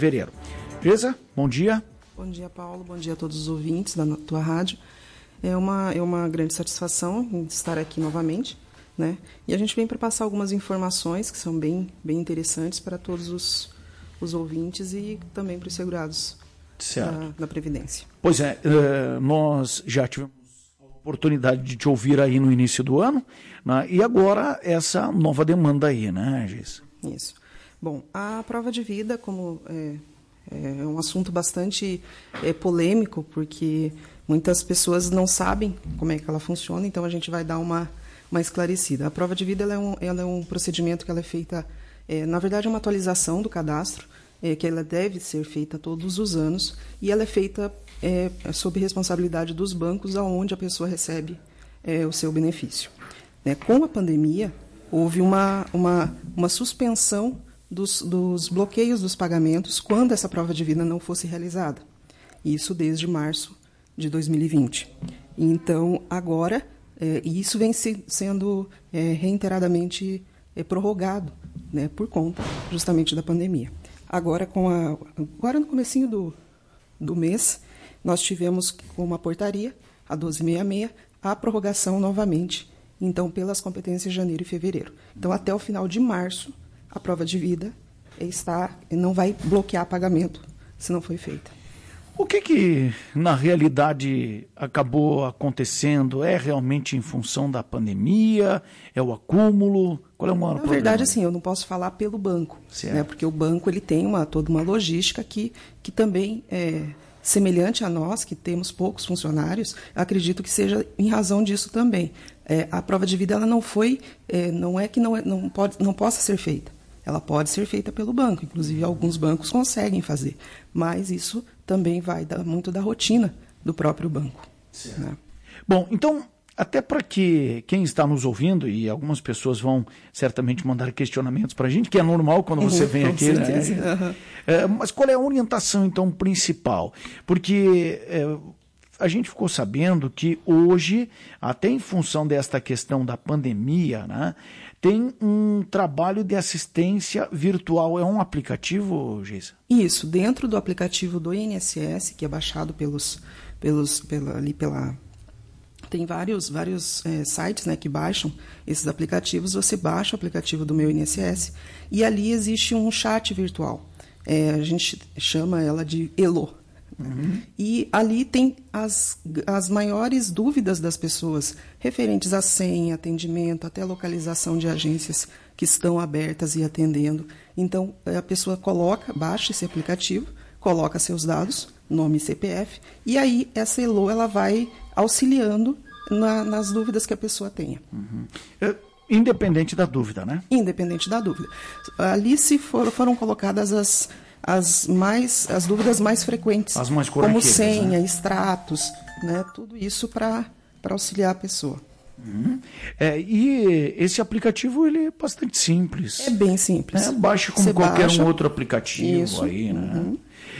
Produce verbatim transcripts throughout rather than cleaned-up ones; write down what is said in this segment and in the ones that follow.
Fevereiro. Geisa, bom dia. Bom dia, Paulo. Bom dia a todos os ouvintes da tua rádio. É uma, é uma grande satisfação em estar aqui novamente, né? E a gente vem para passar algumas informações que são bem, bem interessantes para todos os, os ouvintes e também para os segurados da, da Previdência. Pois é, uh, nós já tivemos a oportunidade de te ouvir aí no início do ano, né? E agora essa nova demanda aí, né, Geisa? Isso. Bom, a prova de vida, como é, é um assunto bastante é, polêmico, porque muitas pessoas não sabem como é que ela funciona, então a gente vai dar uma, uma esclarecida. A prova de vida ela é, um, ela é um procedimento que ela é feita, é, na verdade é uma atualização do cadastro, é, que ela deve ser feita todos os anos, e ela é feita é, sob responsabilidade dos bancos, aonde a pessoa recebe é, o seu benefício. Né? Com a pandemia, houve uma, uma, uma suspensão Dos, dos bloqueios dos pagamentos quando essa prova de vida não fosse realizada. Isso desde março de dois mil e vinte. Então, agora, é, e isso vem se, sendo é, reiteradamente é, prorrogado, né, por conta justamente da pandemia. Agora, com a, agora no comecinho do, do mês, nós tivemos com uma portaria, a doze sessenta e seis, a prorrogação novamente, então, pelas competências de janeiro e fevereiro. Então, até o final de março, a prova de vida está, não vai bloquear pagamento se não foi feita. O que que, na realidade, acabou acontecendo? É realmente em função da pandemia? É o acúmulo? Qual é o maior Na problema? verdade, assim, eu não posso falar pelo banco, né, porque o banco ele tem uma, toda uma logística que, que também é semelhante a nós, que temos poucos funcionários. Acredito que seja em razão disso também. É, a prova de vida ela não foi, é, não é que não, é, não, pode, não possa ser feita. Ela pode ser feita pelo banco, inclusive alguns bancos conseguem fazer, mas isso também vai dar muito da rotina do próprio banco. Né? Bom, então, até para que quem está nos ouvindo, e algumas pessoas vão certamente mandar questionamentos para a gente, que é normal quando você vem Com aqui, certeza. né? Uhum. É, mas qual é a orientação, então, principal? Porque é, a gente ficou sabendo que hoje, até em função desta questão da pandemia, né, tem um trabalho de assistência virtual. É um aplicativo, Geisa? Isso, dentro do aplicativo do I N S S, que é baixado pelos, pelos, pela, ali pela... Tem vários, vários é, sites, né, que baixam esses aplicativos. Você baixa o aplicativo do meu I N S S e ali existe um chat virtual. É, a gente chama ela de Elo. Uhum. E ali tem as, as maiores dúvidas das pessoas, referentes a senha, atendimento, até localização de agências que estão abertas e atendendo. Então, a pessoa coloca, baixa esse aplicativo, coloca seus dados, nome e C P F, e aí essa Elo ela vai auxiliando na, nas dúvidas que a pessoa tenha. Uhum. É, independente da dúvida, né? Independente da dúvida. Ali se for, foram colocadas as... As, mais, as dúvidas mais frequentes, as mais como senha, né? extratos, né? Tudo isso para auxiliar a pessoa. Uhum. É, e esse aplicativo ele é bastante simples. É bem simples. É, baixa como Você qualquer baixa, um outro aplicativo isso, aí, né? Uhum.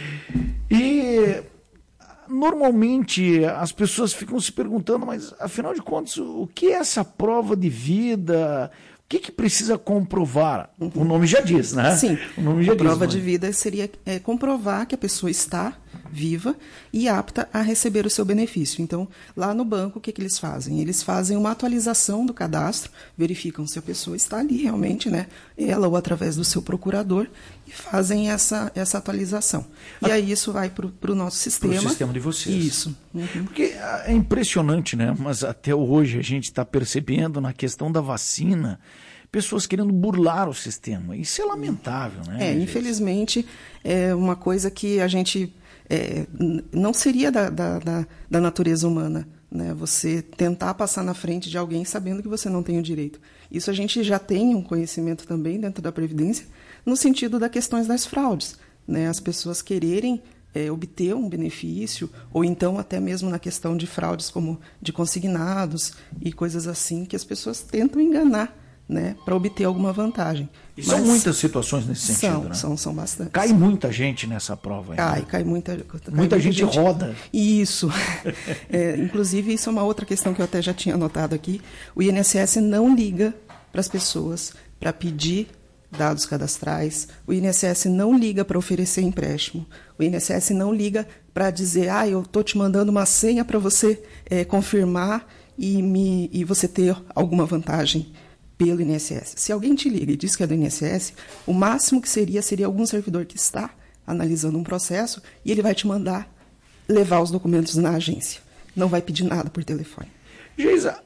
E normalmente as pessoas ficam se perguntando, mas afinal de contas, o que é essa prova de vida? O que, que precisa comprovar? Uhum. O nome já diz, né? Sim, o nome já a prova diz, de vida seria é, comprovar que a pessoa está viva e apta a receber o seu benefício. Então, lá no banco, o que, que eles fazem? Eles fazem uma atualização do cadastro, verificam se a pessoa está ali realmente, né? Ela ou através do seu procurador, e fazem essa, essa atualização. E a... aí isso vai para o nosso sistema. Para o sistema de vocês. Isso. Uhum. Porque é impressionante, né? Mas até hoje a gente está percebendo na questão da vacina, pessoas querendo burlar o sistema. Isso é lamentável, né? É, infelizmente, é uma coisa que a gente... É, não seria da, da, da, da natureza humana, né? Você tentar passar na frente de alguém sabendo que você não tem o direito. Isso a gente já tem um conhecimento também dentro da Previdência, no sentido das questões das fraudes, né? As pessoas quererem é, obter um benefício, ou então até mesmo na questão de fraudes como de consignados e coisas assim, que as pessoas tentam enganar, né, para obter alguma vantagem. E são Mas muitas situações nesse sentido, são, né? São, são bastante. Cai muita gente nessa prova. Cai, né? cai muita, cai muita, muita gente, gente roda. Isso. É, inclusive, isso é uma outra questão que eu até já tinha anotado aqui. O I N S S não liga para as pessoas para pedir dados cadastrais, o I N S S não liga para oferecer empréstimo, o I N S S não liga para dizer, ah, eu estou te mandando uma senha para você é, confirmar e, me, e você ter alguma vantagem pelo I N S S. Se alguém te liga e diz que é do I N S S, o máximo que seria, seria algum servidor que está analisando um processo e ele vai te mandar levar os documentos na agência. Não vai pedir nada por telefone. Geisa,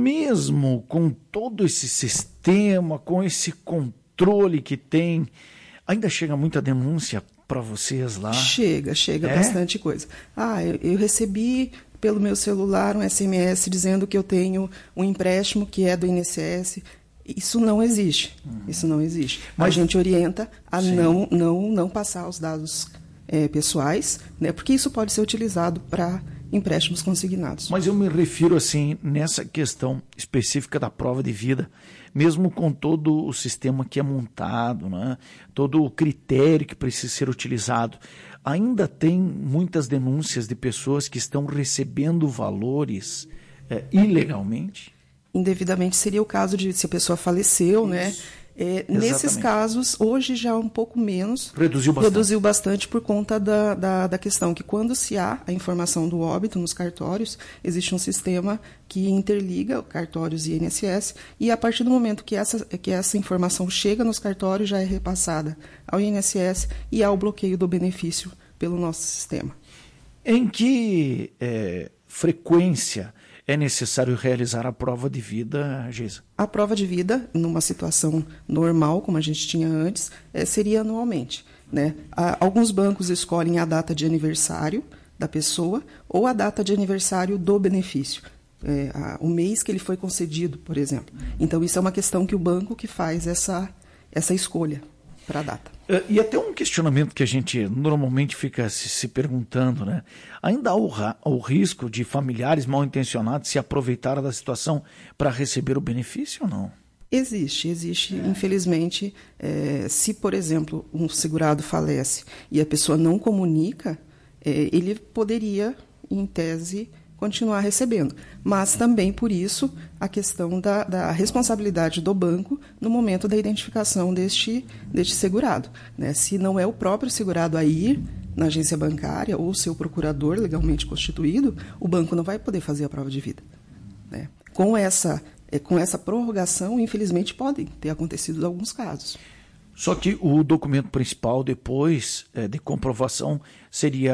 mesmo com todo esse sistema, com esse controle que tem, ainda chega muita denúncia para vocês lá? Chega, chega é? bastante coisa. Ah, eu, eu recebi pelo meu celular um S M S dizendo que eu tenho um empréstimo que é do I N S S. Isso não existe. Uhum. Isso não existe. Mas a gente orienta a não, não, não passar os dados é, pessoais, né, porque isso pode ser utilizado para empréstimos consignados. Mas eu me refiro assim nessa questão específica da prova de vida, mesmo com todo o sistema que é montado, né, todo o critério que precisa ser utilizado, ainda tem muitas denúncias de pessoas que estão recebendo valores é, ilegalmente? Indevidamente seria o caso de se a pessoa faleceu, isso. né? É, nesses casos, hoje já um pouco menos. Reduziu bastante. Reduziu bastante por conta da, da, da questão que quando se há a informação do óbito nos cartórios, existe um sistema que interliga cartórios e I N S S e a partir do momento que essa, que essa informação chega nos cartórios, já é repassada ao I N S S e há o bloqueio do benefício pelo nosso sistema. Em que é, frequência é necessário realizar a prova de vida, Geisa? A prova de vida, numa situação normal, como a gente tinha antes, é, seria anualmente, né? Alguns bancos escolhem a data de aniversário da pessoa ou a data de aniversário do benefício, é, a, o mês que ele foi concedido, por exemplo. Então, isso é uma questão que o banco que faz essa, essa escolha para a data. E até um questionamento que a gente normalmente fica se, se perguntando, né? Ainda há o, o risco de familiares mal intencionados se aproveitarem da situação para receber o benefício ou não? Existe, existe. É. Infelizmente, é, se, por exemplo, um segurado falece e a pessoa não comunica, é, ele poderia, em tese, continuar recebendo. Mas também, por isso, a questão da, da responsabilidade do banco no momento da identificação deste, deste segurado, né? Se não é o próprio segurado a ir na agência bancária ou seu procurador legalmente constituído, o banco não vai poder fazer a prova de vida, né? Com essa, com essa prorrogação, infelizmente, podem ter acontecido alguns casos. Só que o documento principal, depois é, de comprovação, seria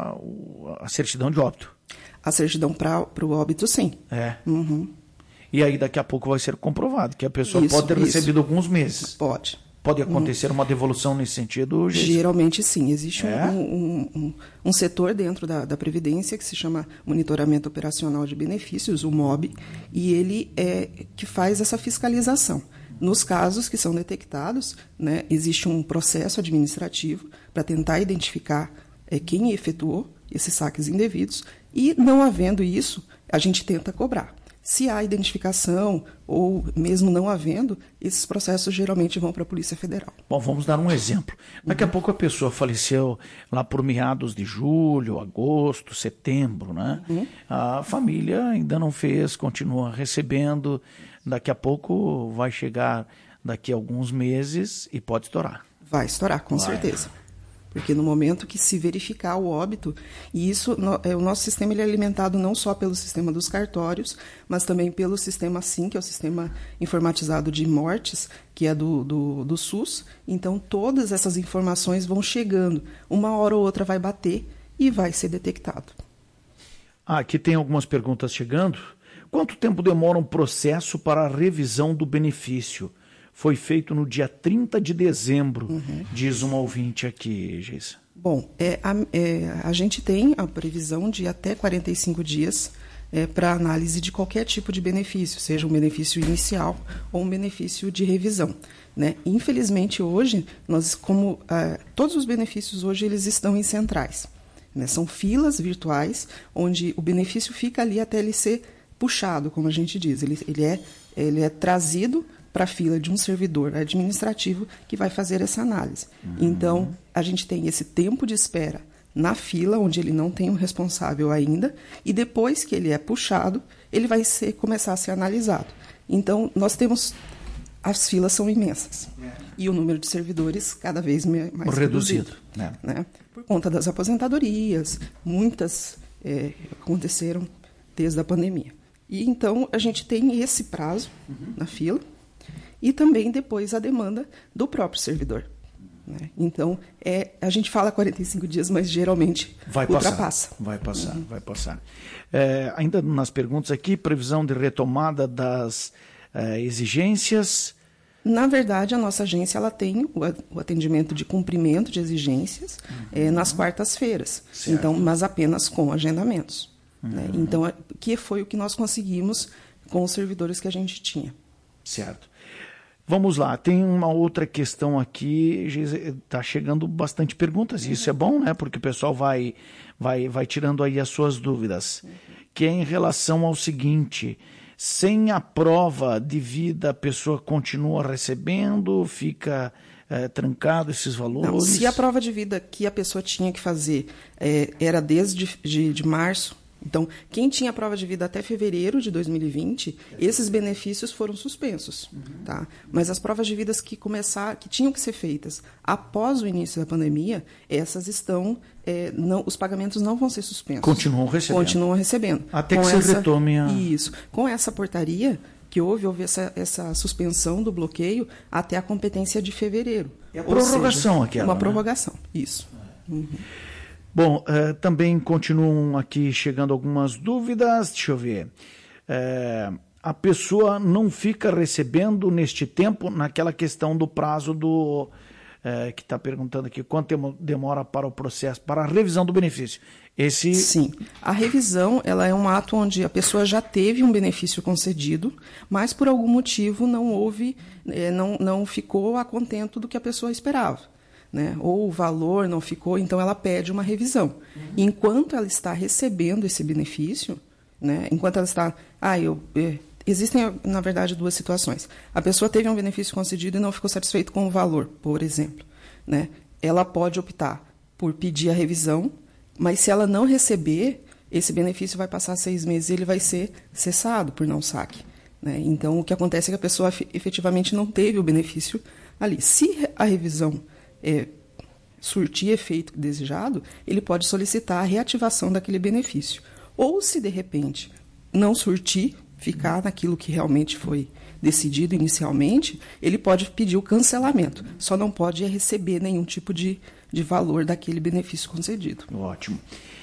a certidão de óbito. A certidão para o óbito, sim. É. Uhum. E aí daqui a pouco vai ser comprovado que a pessoa isso, pode ter isso. recebido alguns meses. Pode. Pode acontecer uhum. uma devolução nesse sentido? Geralmente sim. Existe é? um, um, um, um setor dentro da, da Previdência que se chama Monitoramento Operacional de Benefícios, o M O B, e ele é que faz essa fiscalização. Nos casos que são detectados, né, existe um processo administrativo para tentar identificar é, quem efetuou esses saques indevidos e, não havendo isso, a gente tenta cobrar. Se há identificação ou mesmo não havendo, esses processos geralmente vão para a Polícia Federal. Bom, vamos dar um exemplo. Daqui uhum. a pouco a pessoa faleceu lá por meados de julho, agosto, setembro, né? Uhum. A família ainda não fez, continua recebendo. Daqui a pouco vai chegar daqui a alguns meses e pode estourar. Vai estourar, com vai. certeza. Porque no momento que se verificar o óbito, e isso, no, é, o nosso sistema ele é alimentado não só pelo sistema dos cartórios, mas também pelo sistema SIM, que é o Sistema Informatizado de Mortes, que é do, do, do SUS. Então, todas essas informações vão chegando. Uma hora ou outra vai bater e vai ser detectado. Ah, aqui tem algumas perguntas chegando. Quanto tempo demora um processo para a revisão do benefício? Foi feito no dia trinta de dezembro, uhum. diz um ouvinte aqui, Geisa. Bom, é, a, é, a gente tem a previsão de até quarenta e cinco dias é, para análise de qualquer tipo de benefício, seja um benefício inicial ou um benefício de revisão, né? Infelizmente, hoje, nós, como ah, todos os benefícios hoje eles estão em centrais, né? São filas virtuais, onde o benefício fica ali até ele ser puxado, como a gente diz. Ele, ele, é, ele é trazido para a fila de um servidor administrativo que vai fazer essa análise. Uhum. Então, a gente tem esse tempo de espera na fila, onde ele não tem um responsável ainda, e depois que ele é puxado, ele vai ser, começar a ser analisado. Então, nós temos as filas são imensas. É. E o número de servidores cada vez mais reduzido. reduzido né? Né? Por conta das aposentadorias, muitas é, aconteceram desde a pandemia. E então a gente tem esse prazo uhum. na fila e também depois a demanda do próprio servidor. Né? Então, é, a gente fala quarenta e cinco dias, mas geralmente vai ultrapassa. Passar, vai passar, uhum. vai passar. É, ainda nas perguntas aqui, previsão de retomada das é, exigências. Na verdade, a nossa agência ela tem o atendimento de cumprimento de exigências uhum. é, nas quartas-feiras, então, mas apenas com agendamentos. Uhum. Né? Então, que foi o que nós conseguimos com os servidores que a gente tinha. Certo. Vamos lá, tem uma outra questão aqui, está chegando bastante perguntas, e isso é bom, né? Porque o pessoal vai, vai, vai tirando aí as suas dúvidas, uhum. que é em relação ao seguinte: sem a prova de vida, a pessoa continua recebendo, fica é, trancado esses valores? Não, se a prova de vida que a pessoa tinha que fazer é, era desde de, de março, então, quem tinha a prova de vida até fevereiro de dois mil e vinte, esses benefícios foram suspensos. Uhum. Tá? Mas as provas de vida que, começar, que tinham que ser feitas após o início da pandemia, essas estão, é, não, os pagamentos não vão ser suspensos. Continuam recebendo. Continuam recebendo. Até com que essa, se retome a... Isso. Com essa portaria que houve, houve essa, essa suspensão do bloqueio até a competência de fevereiro. É a prorrogação seja, aquela, uma né? prorrogação, isso. Uhum. Bom, uh, também continuam aqui chegando algumas dúvidas. Deixa eu ver. Uh, a pessoa não fica recebendo neste tempo, naquela questão do prazo do... Uh, que está perguntando aqui, quanto tempo demora para o processo, para a revisão do benefício? Esse... Sim, a revisão ela é um ato onde a pessoa já teve um benefício concedido, mas por algum motivo não houve, eh, não, não ficou a contento do que a pessoa esperava. Né? Ou o valor não ficou, então ela pede uma revisão. Uhum. Enquanto ela está recebendo esse benefício, né? Enquanto ela está... Ah, eu, é, existem, na verdade, duas situações. A pessoa teve um benefício concedido e não ficou satisfeito com o valor, por exemplo. Né? Ela pode optar por pedir a revisão, mas se ela não receber, esse benefício vai passar seis meses e ele vai ser cessado por não saque. Né? Então, o que acontece é que a pessoa efetivamente não teve o benefício ali. Se a revisão... É, surtir efeito desejado, ele pode solicitar a reativação daquele benefício. Ou, se de repente não surtir, ficar naquilo que realmente foi decidido inicialmente, ele pode pedir o cancelamento. Só não pode receber nenhum tipo de, de valor daquele benefício concedido. Ótimo.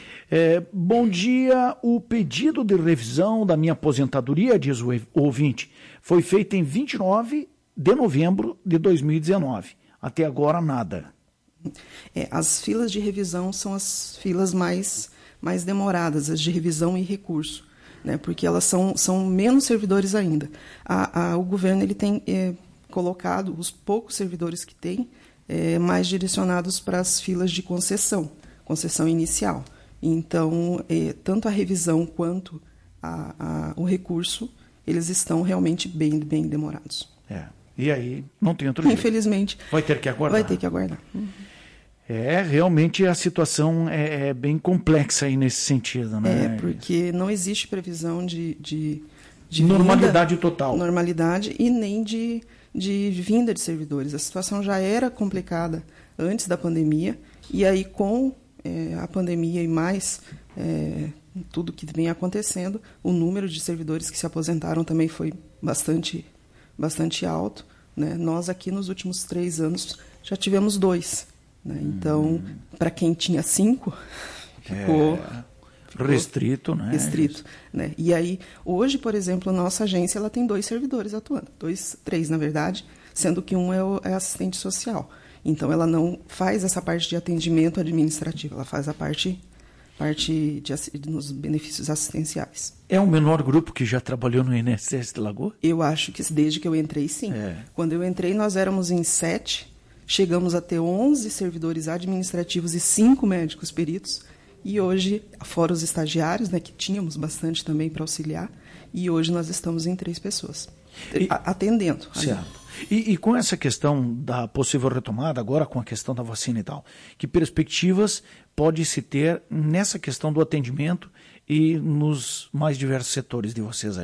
É, bom dia, o pedido de revisão da minha aposentadoria, diz o ouvinte, foi feito em vinte e nove de novembro de dois mil e dezenove. Até agora, nada. É, as filas de revisão são as filas mais, mais demoradas, as de revisão e recurso, né, porque elas são, são menos servidores ainda. A, a, o governo ele tem é, colocado os poucos servidores que tem é, mais direcionados para as filas de concessão, concessão inicial. Então, é, tanto a revisão quanto a, a, o recurso, eles estão realmente bem, bem demorados. É. E aí, não tem outro jeito. Infelizmente. Vai ter que aguardar. Vai ter que aguardar. Uhum. É, realmente a situação é, é bem complexa aí nesse sentido, né? É, porque não existe previsão de... de, de normalidade vinda, total. Normalidade e nem de, de vinda de servidores. A situação já era complicada antes da pandemia, e aí com é, a pandemia e mais é, tudo que vem acontecendo, o número de servidores que se aposentaram também foi bastante... bastante alto, né? Nós aqui nos últimos três anos já tivemos dois, né? Então, hum. para quem tinha cinco, ficou, é, ficou restrito, né? Restrito, né? E aí, hoje, por exemplo, a nossa agência ela tem dois servidores atuando, dois, três na verdade, sendo que um é, o, é assistente social. Então, ela não faz essa parte de atendimento administrativo, ela faz a parte parte de, nos benefícios assistenciais. É o menor grupo que já trabalhou no I N S S de Lagoa? Eu acho que desde que eu entrei, sim. É. Quando eu entrei, nós éramos em sete, chegamos a ter onze servidores administrativos e cinco médicos peritos, e hoje, fora os estagiários, né, que tínhamos bastante também para auxiliar, e hoje nós estamos em três pessoas, e, atendendo. Certo. E, e com essa questão da possível retomada, agora com a questão da vacina e tal, que perspectivas pode-se ter nessa questão do atendimento e nos mais diversos setores de vocês ali?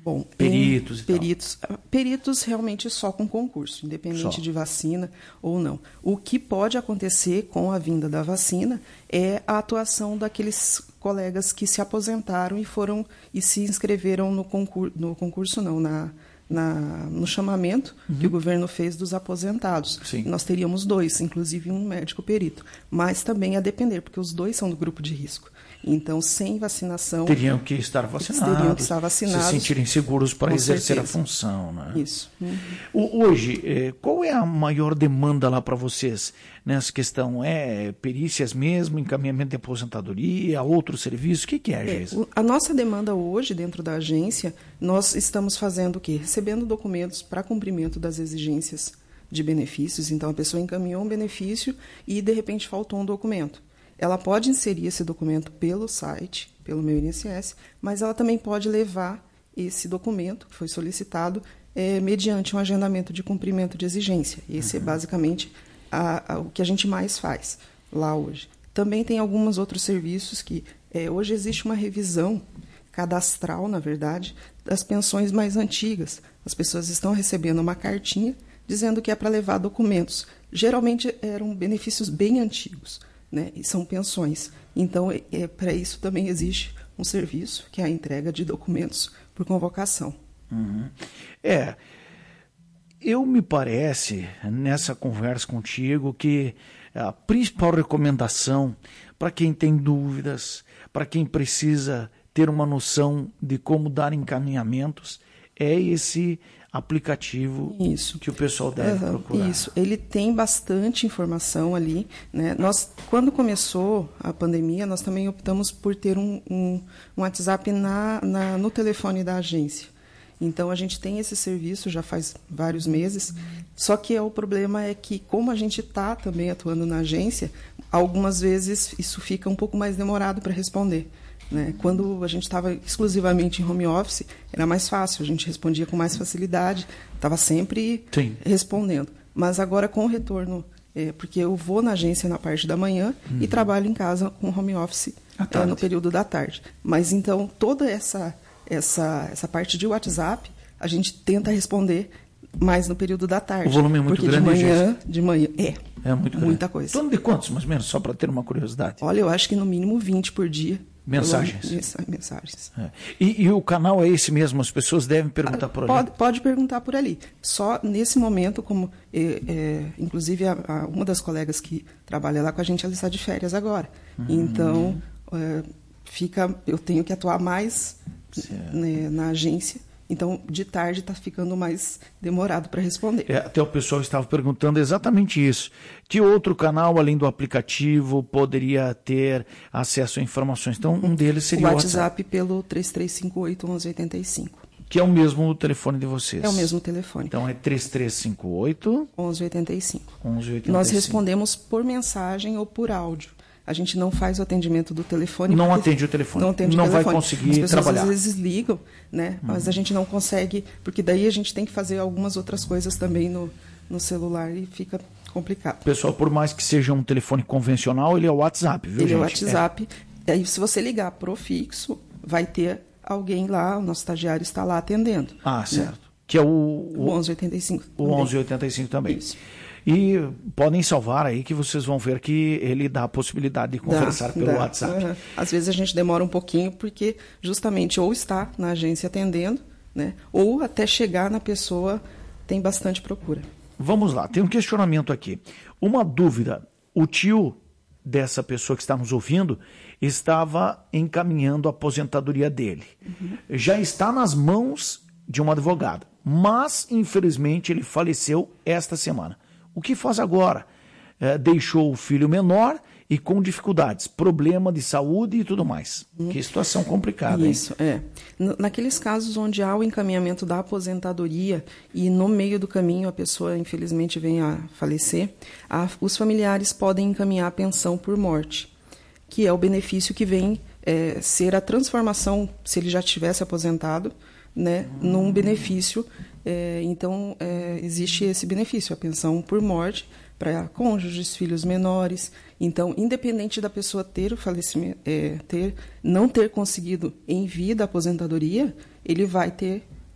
Bom, peritos e peritos, tal. Peritos realmente só com concurso, independente só. de vacina ou não. O que pode acontecer com a vinda da vacina é a atuação daqueles colegas que se aposentaram e foram e se inscreveram no concurso, no concurso não, na, na, no chamamento uhum. que o governo fez dos aposentados. Sim. Nós teríamos dois, inclusive um médico perito, mas também a depender, porque os dois são do grupo de risco. Então, sem vacinação... Teriam que estar vacinados. Teriam que estar vacinados. Se sentirem seguros para exercer certeza. a função. Né? Isso. Uhum. Hoje, qual é a maior demanda lá para vocês nessa questão? É perícias mesmo, encaminhamento de aposentadoria, outros serviços? O que, que é, Geisa? É, a nossa demanda hoje, dentro da agência, nós estamos fazendo o quê? Recebendo documentos para cumprimento das exigências de benefícios. Então, a pessoa encaminhou um benefício e, de repente, faltou um documento. Ela pode inserir esse documento pelo site, pelo Meu I N S S, mas ela também pode levar esse documento que foi solicitado é, mediante um agendamento de cumprimento de exigência. Esse uhum. é basicamente a, a, o que a gente mais faz lá hoje. Também tem alguns outros serviços que é, hoje existe uma revisão cadastral, na verdade, das pensões mais antigas. As pessoas estão recebendo uma cartinha dizendo que é para levar documentos. Geralmente eram benefícios bem antigos. Né, e são pensões. Então, é, é, para isso também existe um serviço, que é a entrega de documentos por convocação. Uhum. É, eu me parece, nessa conversa contigo, que a principal recomendação para quem tem dúvidas, para quem precisa ter uma noção de como dar encaminhamentos, é esse aplicativo isso. que o pessoal deve uhum, procurar. Isso, ele tem bastante informação ali. Né? Nós, quando começou a pandemia, nós também optamos por ter um, um, um WhatsApp na, na, no telefone da agência. Então, a gente tem esse serviço já faz vários meses, só que o problema é que, como a gente está também atuando na agência, algumas vezes isso fica um pouco mais demorado para responder. Né? Quando a gente estava exclusivamente em home office, era mais fácil, a gente respondia com mais facilidade, estava sempre Sim. respondendo. Mas agora com o retorno, é, porque eu vou na agência na parte da manhã uhum. e trabalho em casa com home office é, no período da tarde. Mas então toda essa, essa, essa parte de WhatsApp a gente tenta responder mais no período da tarde. O volume é muito porque grande, de manhã, de manhã é, é muito muita grande. coisa. Torno de quantos, mais ou menos, só para ter uma curiosidade? Olha, eu acho que no mínimo vinte por dia. Mensagens. Mensagens. É. E, e o canal é esse mesmo? As pessoas devem perguntar por ali? Pode, pode perguntar por ali. Só nesse momento, como é, é, inclusive a, a, uma das colegas que trabalha lá com a gente, ela está de férias agora. Uhum. Então, é, fica, eu tenho que atuar mais né, na agência. Então, de tarde está ficando mais demorado para responder. É, até o pessoal estava perguntando exatamente isso. Que outro canal, além do aplicativo, poderia ter acesso a informações? Então, um deles seria o WhatsApp. O WhatsApp pelo três três cinco oito, um um oito cinco. Que é o mesmo telefone de vocês. É o mesmo telefone. Então, é três três cinco oito... um um oito cinco. um um oito cinco. Nós respondemos por mensagem ou por áudio. A gente não faz o atendimento do telefone. Não atende o telefone. Não, atende não o telefone. vai conseguir As pessoas trabalhar. Às vezes ligam, né? Uhum. Mas a gente não consegue, porque daí a gente tem que fazer algumas outras coisas também no, no celular e fica complicado. Pessoal, por mais que seja um telefone convencional, ele é o WhatsApp, viu, ele gente? Ele é o WhatsApp. É. Aí, se você ligar pro fixo, vai ter alguém lá, o nosso estagiário está lá atendendo. Ah, certo. Né? Que é o... O, o onze oitenta e cinco. O onze oitenta e cinco também. Isso. E podem salvar aí que vocês vão ver que ele dá a possibilidade de conversar dá, pelo dá. WhatsApp. Uhum. Às vezes a gente demora um pouquinho porque justamente ou está na agência atendendo, né, ou até chegar na pessoa tem bastante procura. Vamos lá, tem um questionamento aqui. Uma dúvida, o tio dessa pessoa que está nos ouvindo estava encaminhando a aposentadoria dele. Uhum. Já está nas mãos de uma advogada, mas infelizmente ele faleceu esta semana. O que faz agora? É, deixou o filho menor e com dificuldades, problema de saúde e tudo mais. Hum. Que situação complicada, Isso, hein? é. Naqueles casos onde há o encaminhamento da aposentadoria e no meio do caminho a pessoa, infelizmente, vem a falecer, a, os familiares podem encaminhar a pensão por morte, que é o benefício que vem é, ser a transformação, se ele já tivesse aposentado, né, hum. num benefício. É, então, é, existe esse benefício, a pensão por morte, para cônjuges, filhos menores. Então, independente da pessoa ter o falecimento, é, ter, não ter conseguido em vida a aposentadoria, ele vai ter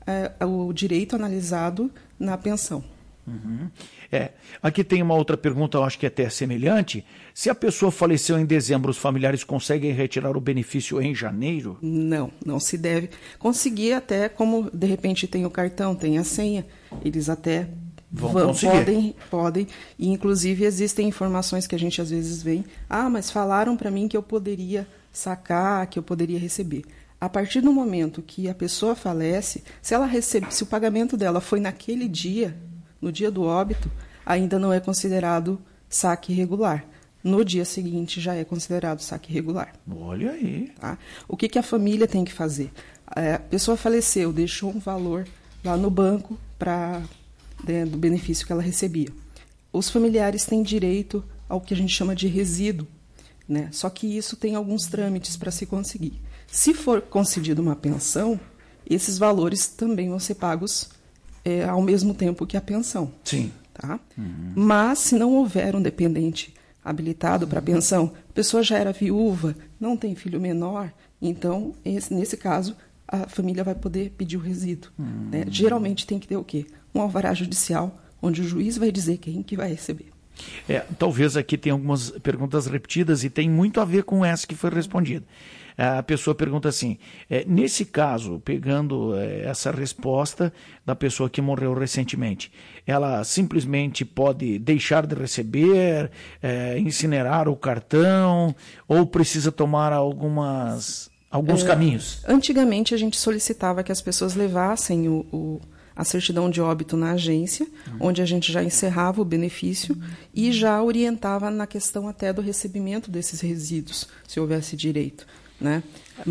é, o direito analisado na pensão. Uhum. É, aqui tem uma outra pergunta, eu acho que é até semelhante. Se a pessoa faleceu em dezembro, os familiares conseguem retirar o benefício em janeiro? Não, não se deve. Conseguir até, como de repente tem o cartão, tem a senha, eles até vão vão, conseguir. podem, podem. E inclusive existem informações que a gente às vezes vê. Ah, mas falaram para mim que eu poderia sacar, que eu poderia receber. A partir do momento que a pessoa falece, se ela recebe, se o pagamento dela foi naquele dia, no dia do óbito, ainda não é considerado saque irregular. No dia seguinte já é considerado saque irregular. Olha aí. Tá? O que, que a família tem que fazer? A pessoa faleceu, deixou um valor lá no banco pra, né, do benefício que ela recebia. Os familiares têm direito ao que a gente chama de resíduo, né? Só que isso tem alguns trâmites para se conseguir. Se for concedida uma pensão, esses valores também vão ser pagos É, ao mesmo tempo que a pensão. Sim. Tá? Uhum. Mas, se não houver um dependente habilitado para a pensão, a pessoa já era viúva, não tem filho menor, então, esse, nesse caso, a família vai poder pedir o resíduo. Uhum. Né? Geralmente tem que ter o quê? Um alvará judicial, onde o juiz vai dizer quem que vai receber. É, talvez aqui tenha algumas perguntas repetidas e tem muito a ver com essa que foi respondida. A pessoa pergunta assim, é, nesse caso, pegando é, essa resposta da pessoa que morreu recentemente, ela simplesmente pode deixar de receber, é, incinerar o cartão, ou precisa tomar algumas, alguns é, caminhos? Antigamente a gente solicitava que as pessoas levassem o, o, a certidão de óbito na agência, uhum. onde a gente já encerrava o benefício uhum. e já orientava na questão até do recebimento desses resíduos, se houvesse direito. Né?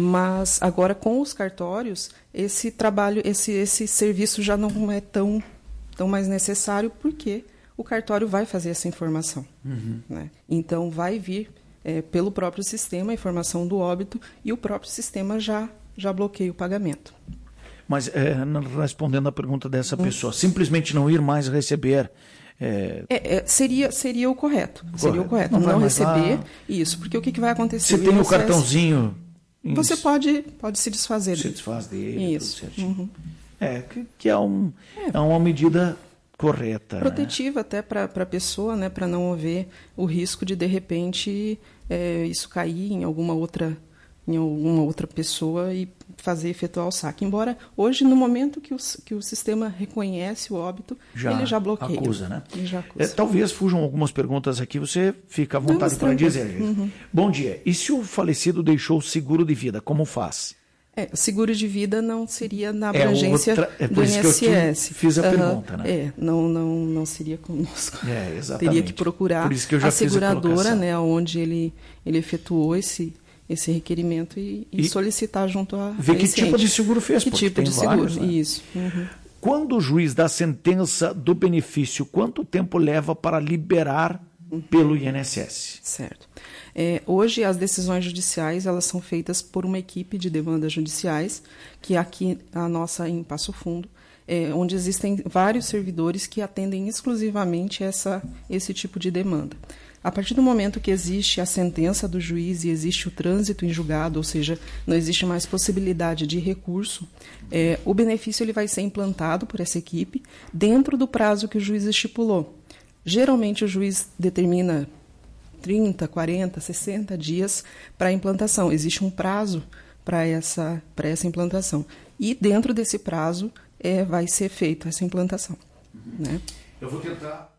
Mas agora com os cartórios esse trabalho, esse, esse serviço já não é tão, tão mais necessário porque o cartório vai fazer essa informação. Uhum. Né? Então vai vir é, pelo próprio sistema a informação do óbito e o próprio sistema já, já bloqueia o pagamento. Mas é, respondendo a pergunta dessa uhum. pessoa, simplesmente não ir mais receber... É... É, é, seria, seria o correto. correto. Seria o correto. Não, não receber lá. Isso. Porque o que, que vai acontecer? Você tem o cartãozinho. Você pode, pode se desfazer se dele. Se desfaz dele. Isso. Uhum. É, que, que é, um, é. é uma medida correta. Protetiva, né? Até para a pessoa, né, para não haver o risco de, de repente, é, isso cair em alguma outra. em alguma outra pessoa e fazer efetuar o saque. Embora hoje, no momento que o, que o sistema reconhece o óbito, já ele já bloqueia. Acusa, né? Ele já acusa. É, talvez fujam algumas perguntas aqui, você fica à vontade para dizer. Uhum. Bom dia. E se o falecido deixou seguro de vida, como faz? É, seguro de vida não seria na abrangência é outra, é por do isso I N S S. Que eu te fiz a uhum. pergunta, né? É, não, não, não seria conosco. É, exatamente. Teria que procurar por isso que eu já a seguradora, fiz a né, onde ele, ele efetuou esse... esse requerimento e, e, e solicitar junto a ver que tipo de seguro fez, que porque tipo tem de vários, seguro, né? Isso. Uhum. Quando o juiz dá a sentença do benefício, quanto tempo leva para liberar uhum. pelo I N S S? Certo. É, hoje as decisões judiciais elas são feitas por uma equipe de demandas judiciais, que aqui a nossa em Passo Fundo, é, onde existem vários servidores que atendem exclusivamente essa, esse tipo de demanda. A partir do momento que existe a sentença do juiz e existe o trânsito em julgado, ou seja, não existe mais possibilidade de recurso, é, o benefício ele vai ser implantado por essa equipe dentro do prazo que o juiz estipulou. Geralmente o juiz determina trinta, quarenta, sessenta dias para a implantação. Existe um prazo para essa, para essa implantação. E dentro desse prazo é, vai ser feita essa implantação. Uhum. Né? Eu vou tentar...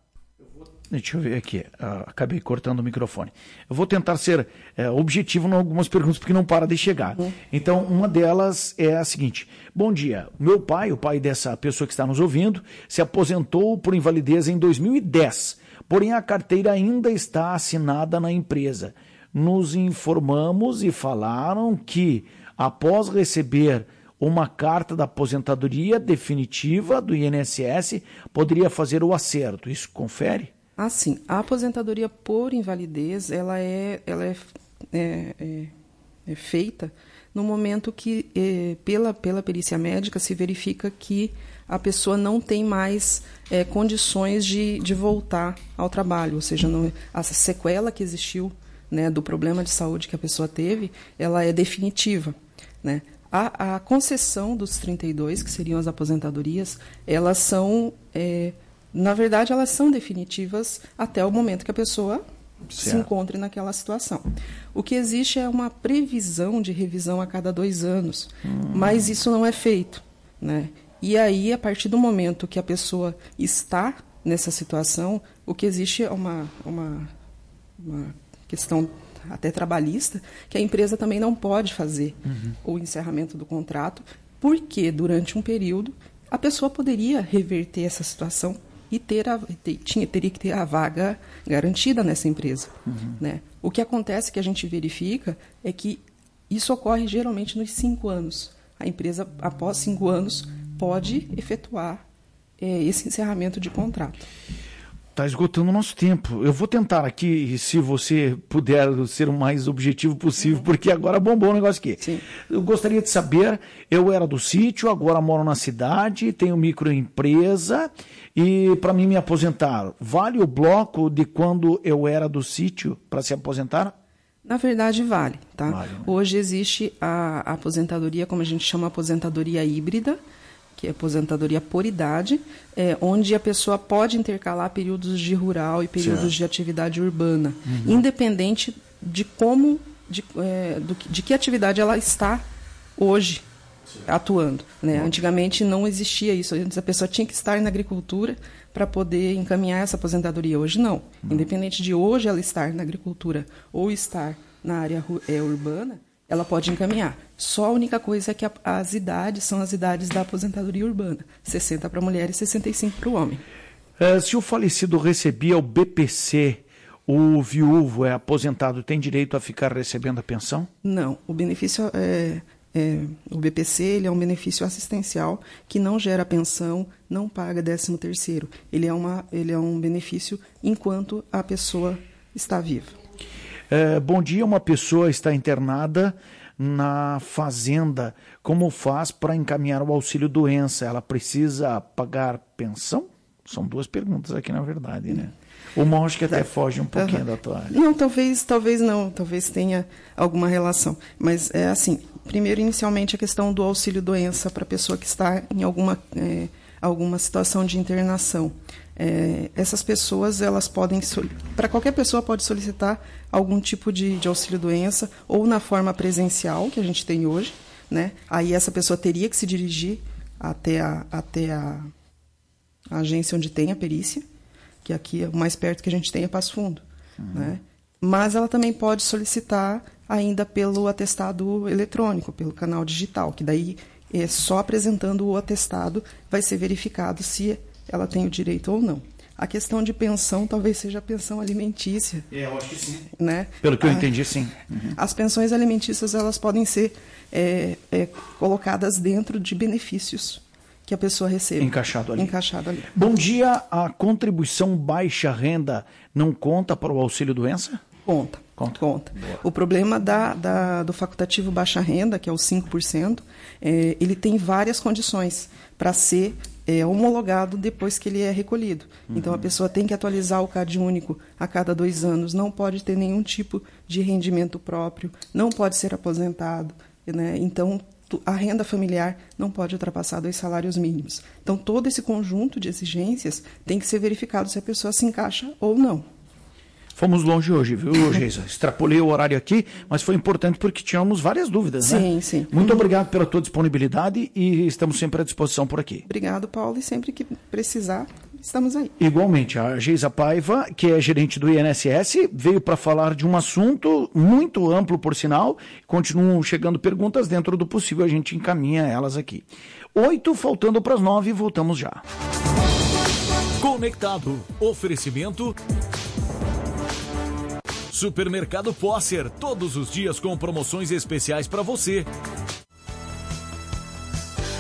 Deixa eu ver aqui, uh, acabei cortando o microfone. Eu vou tentar ser uh, objetivo em algumas perguntas, porque não para de chegar. Uhum. Então, uma delas é a seguinte. Bom dia, meu pai, o pai dessa pessoa que está nos ouvindo, se aposentou por invalidez em dois mil e dez, porém a carteira ainda está assinada na empresa. Nos informamos e falaram que, após receber uma carta da aposentadoria definitiva do I N S S, poderia fazer o acerto. Isso confere? Ah, sim. A aposentadoria por invalidez, ela é, ela é, é, é, é feita no momento que, é, pela, pela perícia médica, se verifica que a pessoa não tem mais é, condições de, de voltar ao trabalho, ou seja, não, a sequela que existiu, né, do problema de saúde que a pessoa teve, ela é definitiva, né? A, a concessão dos trinta e dois, que seriam as aposentadorias, elas são, é, na verdade, elas são definitivas até o momento que a pessoa certo. se encontre naquela situação. O que existe é uma previsão de revisão a cada dois anos, hum. mas isso não é feito, né? E aí, a partir do momento que a pessoa está nessa situação, o que existe é uma, uma, uma questão até trabalhista, que a empresa também não pode fazer uhum. o encerramento do contrato, porque durante um período a pessoa poderia reverter essa situação e ter a, ter, tinha, teria que ter a vaga garantida nessa empresa. Uhum. Né? O que acontece, que a gente verifica, é que isso ocorre geralmente nos cinco anos. A empresa, após cinco anos, pode efetuar é, esse encerramento de contrato. Está esgotando o nosso tempo. Eu vou tentar aqui, se você puder ser o mais objetivo possível, porque agora bombou o negócio aqui. Sim. Eu gostaria de saber, eu era do sítio, agora moro na cidade, tenho microempresa, e para mim me aposentar, vale o bloco de quando eu era do sítio para se aposentar? Na verdade, vale. Tá? Vale, né? Hoje existe a, a aposentadoria, como a gente chama, aposentadoria híbrida, que é aposentadoria por idade, é, onde a pessoa pode intercalar períodos de rural e períodos certo. de atividade urbana, uhum. independente de como, de, é, do, de que atividade ela está hoje certo. atuando. Né? Antigamente não existia isso, antes a pessoa tinha que estar na agricultura para poder encaminhar essa aposentadoria. Hoje não. Uhum. Independente de hoje ela estar na agricultura ou estar na área é, urbana, ela pode encaminhar. Só a única coisa é que a, as idades são as idades da aposentadoria urbana. sessenta para a mulher e sessenta e cinco para o homem. É, se o falecido recebia o B P C, o viúvo é aposentado, tem direito a ficar recebendo a pensão? Não. O benefício é, é, o B P C ele é um benefício assistencial que não gera pensão, não paga décimo terceiro. Ele é, uma, ele é um benefício enquanto a pessoa está viva. É, bom dia, uma pessoa está internada na fazenda. Como faz para encaminhar o auxílio doença? Ela precisa pagar pensão? São duas perguntas aqui, na verdade, né? Uma acho que até foge um pouquinho da tua área. Não, talvez, talvez não. Talvez tenha alguma relação. Mas é assim, primeiro, inicialmente, a questão do auxílio doença para a pessoa que está em alguma, é, alguma situação de internação. É, essas pessoas, elas podem, para qualquer pessoa pode solicitar algum tipo de, de auxílio-doença, ou na forma presencial, que a gente tem hoje, né? Aí essa pessoa teria que se dirigir até a, até a, a agência onde tem a perícia, que aqui é o mais perto que a gente tem é Passo Fundo. Uhum. Né? Mas ela também pode solicitar ainda pelo atestado eletrônico, pelo canal digital, que daí é só apresentando o atestado vai ser verificado se ela tem o direito ou não. A questão de pensão talvez seja a pensão alimentícia. É, eu acho que sim. Né? Pelo que eu a, entendi, sim. Uhum. As pensões alimentícias elas podem ser é, é, colocadas dentro de benefícios que a pessoa recebe. Encaixado ali. Encaixado ali. Bom dia, a contribuição baixa renda não conta para o auxílio doença? Conta. Conta. Conta. O problema da, da, do facultativo baixa renda, que é o cinco por cento, é, ele tem várias condições para ser é, homologado depois que ele é recolhido. Uhum. Então, a pessoa tem que atualizar o C A D único a cada dois anos, não pode ter nenhum tipo de rendimento próprio, não pode ser aposentado, né? Então, a renda familiar não pode ultrapassar dois salários mínimos. Então, todo esse conjunto de exigências tem que ser verificado se a pessoa se encaixa ou não. Fomos longe hoje, viu, Geisa? Extrapolei o horário aqui, mas foi importante porque tínhamos várias dúvidas, sim, né? Sim, sim. Muito uhum. obrigado pela tua disponibilidade e estamos sempre à disposição por aqui. Obrigado, Paulo, e sempre que precisar, estamos aí. Igualmente, a Geisa Paiva, que é gerente do I N S S, veio para falar de um assunto muito amplo, por sinal. Continuam chegando perguntas, dentro do possível a gente encaminha elas aqui. Oito, faltando para as nove, voltamos já. Conectado. Oferecimento... Supermercado Posser, todos os dias com promoções especiais para você.